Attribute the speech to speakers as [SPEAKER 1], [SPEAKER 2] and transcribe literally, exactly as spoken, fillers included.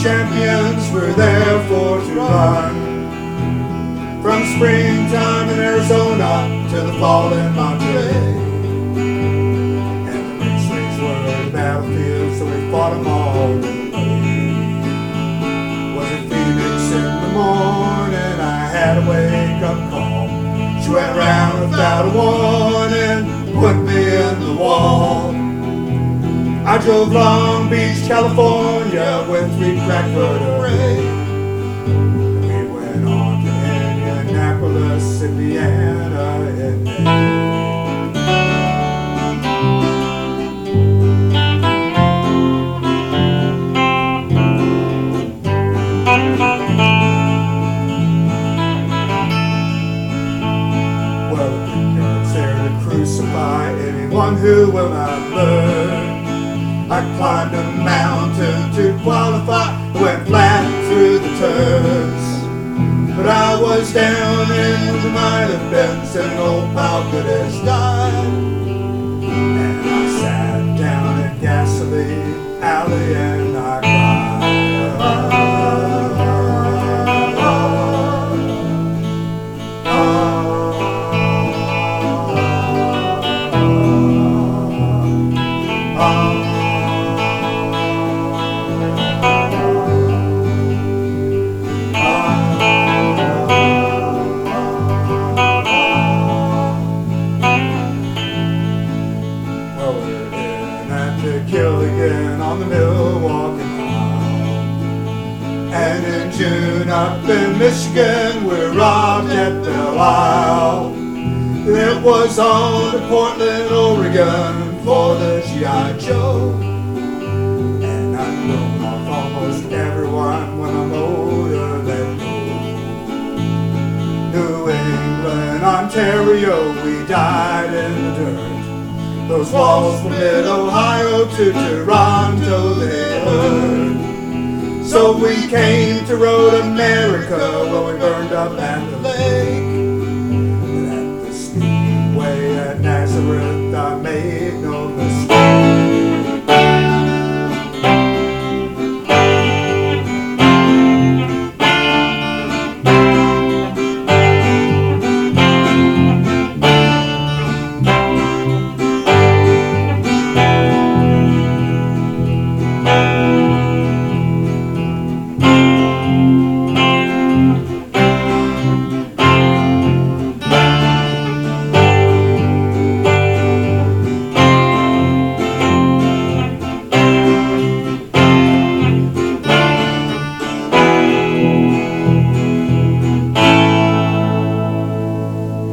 [SPEAKER 1] champions were there for to run. From springtime in Arizona to the fall in Monterey. And the raceways were the battlefield, so we fought them all the way. Was it Phoenix in the morning? I had a wake-up call. She went round without a warning, put me in the wall. I drove Long Beach, California with three crack vertebrae. We went on to Indianapolis, Indiana in May. Well, the brickyard's there to crucify anyone who will not learn. I climbed a mountain to qualify, went flat through the turns. But I was down in the mine of Benz and old pal Goodis died. And I sat down in Gasoline Alley and I cried. Killigan on the Milwaukee Mile. And in June up in Michigan we're robbed at Belle Isle. It was on to Portland, Oregon for the G I Joe. And I've blown off almost everyone when I'm older than go. New England, Ontario, we died in the dirt. Those walls from mid-Ohio to Toronto, they hurt. So we came to Road America